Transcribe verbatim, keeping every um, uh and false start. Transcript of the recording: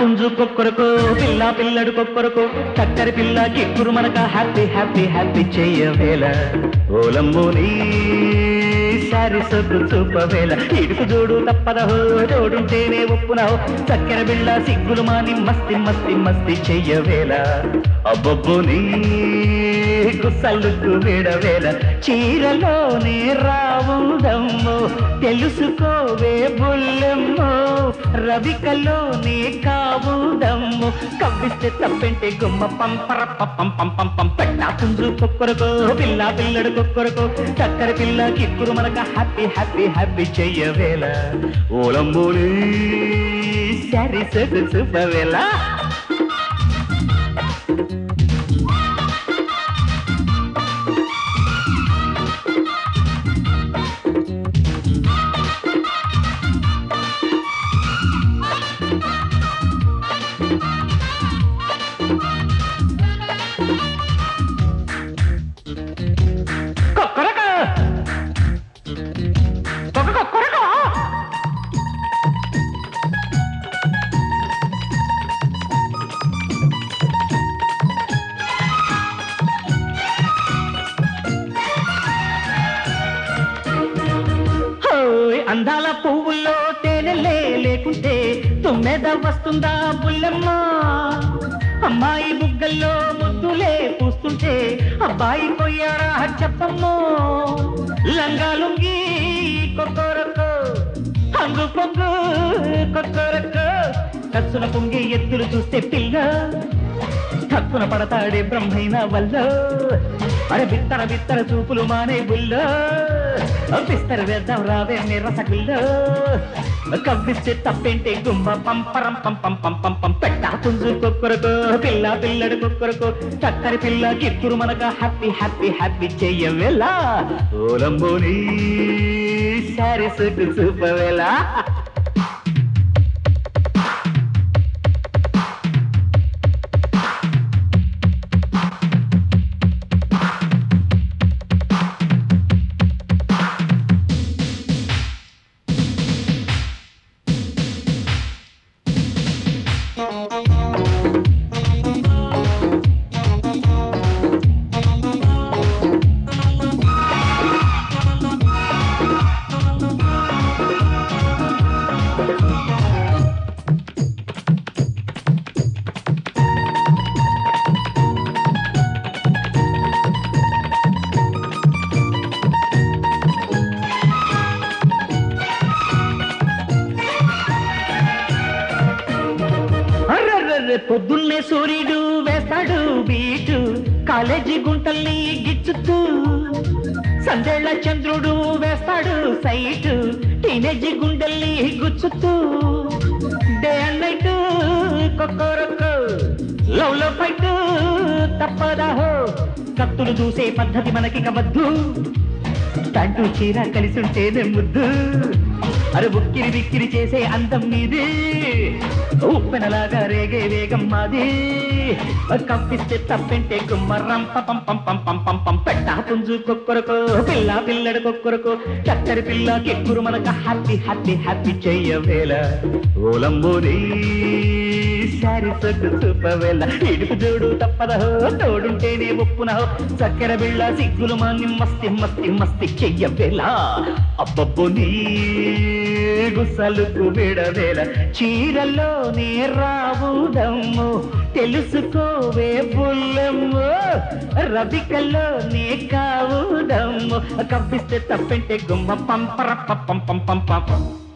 పుంజు కొక్కరకో పిల్ల పిల్లడు కొక్కరకో చక్కరి పిల్ల కిక్కురు మనక హ్యాపీ హ్యాపీ హ్యాపీ చెయ్యవేళ ఓలమ్మోని సారి సొగ్గు చూపవేళ ఇడుకు జోడు తప్పదహో జోడుంటేనే ఒప్పునహో చక్కెర బిళ్ళ సిగ్గులు మాని మస్తి మస్తి మస్తి చెయ్యవేళ అబ్బబ్బోని గుసల్లుకు విడవేళ చీరలోనే రావుదమ్మో తెలుసుకోవే బుల్లెమ్మో రవికలోనే కావుదమ్మో కవ్విస్తే తప్పెంటే గుమ్మ పంపర పం పం పం పం పెట్టా పుంజు కొక్కరకో పిల్ల పిల్లడు కొక్కరకో చక్కర పిల్ల కిక్కురు మనక హ్యాపీ హ్యాపీ హ్యాపీ చెయ్యవేళ ఓలమ్మోని సారి సొగ్గు చూపవేళ అందాల పువ్వుల్లో తేనెలే లేకుంటే తుమ్మెద వస్తుందా బుల్లెమ్మ అమ్మాయి బుగ్గల్లో ముద్దులే పూస్తుంటే అబ్బాయి పోయారా చెప్పమ్మో లంగాలుంగి కొక్కరకో హంగు పొంగు కొక్కరకో కసున పొంగి ఎత్తులు చూస్తే పిల్ల తక్కున పడతాడే బ్రహ్మైన వల్ల అరే బిత్తర బిత్తర చూపులు మానే బుల్లో బిస్తర వేద్దాం రావే రసగుల్లో కవ్విస్తే తప్పేంటే గుమ్మ పంపరం పం పం పం పం పం పెట్టా పుంజు కొక్కరకో పిల్ల పిల్లడు కొక్కరకో చక్కరి పిల్ల కిక్కురు మనక హ్యాపీ హ్యాపీ హ్యాపీ చెయ్యవేళ ఓలంబోని సారి సొగ్గు చూపవేళ పొద్దున్నే సూర్యుడు వేస్తాడు బీటు కాలేజీ గుంటల్ని గిచ్చుతూ సందేళ్ల చంద్రుడు వేస్తాడు సైటు టీనేజీ గుండెల్ని గుచ్చుతూ డే అండ్ నైట్ కొక్కరకో లవ్ లో ఫైట్ తప్పదాహో కత్తులు చూసే పద్ధతి మనకి కవద్దు తంటూ చీర కలిసి ఉంటేనే ముద్దు అరే ఉక్కిరి బిక్కిరి చేసే అందం మీది ఉప్పెనలాగా రేగే వేగం మాది కప్పిస్తే తప్పెంటే గుమ్మరం పం పం పం పం పం పం పెట్టా పుంజు కొక్కరకో పిల్ల పిల్లడు కొక్కరకో చక్కరి పిల్ల కిక్కురు మనక హ్యాపీ హ్యాపీ హ్యాపీ చెయ్యవేళ ఓలంబోని సారి సొగ్గు చూపవేళ ఇడుపు జోడు తప్పదహో తోడుంటేనే ఒప్పునహో చక్కెర బిళ్ళ సిగ్గులు మాని మస్తి మస్తి మస్తి చెయ్యవేళ అబ్బబ్బోని గుసలుకు విడవేళ చీరలోనే రావుదమ్మో తెలుసుకోవే బుల్లెమ్మో రవికలోనే కావుదమ్మో కవ్విస్తే తప్పెంటే గుమ్మ పంపర పం పం పం పం